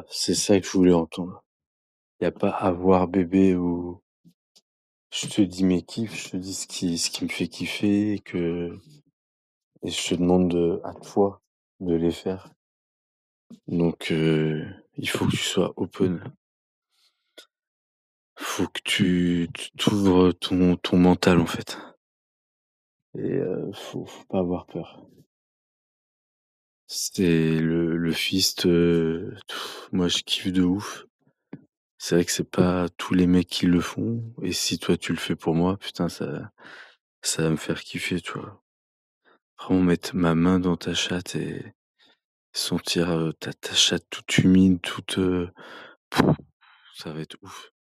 c'est ça que je voulais entendre. Y a pas avoir bébé ou je te dis mes kiffs, je te dis ce qui me fait kiffer et je te demande à toi de les faire. Donc il faut que tu sois open. Faut que tu t'ouvres ton mental, en fait et faut pas avoir peur. C'est le fist, moi je kiffe de ouf. C'est vrai que c'est pas tous les mecs qui le font et si toi tu le fais pour moi, putain ça va me faire kiffer, tu vois? Vraiment mettre ma main dans ta chatte et sentir, ta chatte toute humide, toute, ça va être ouf.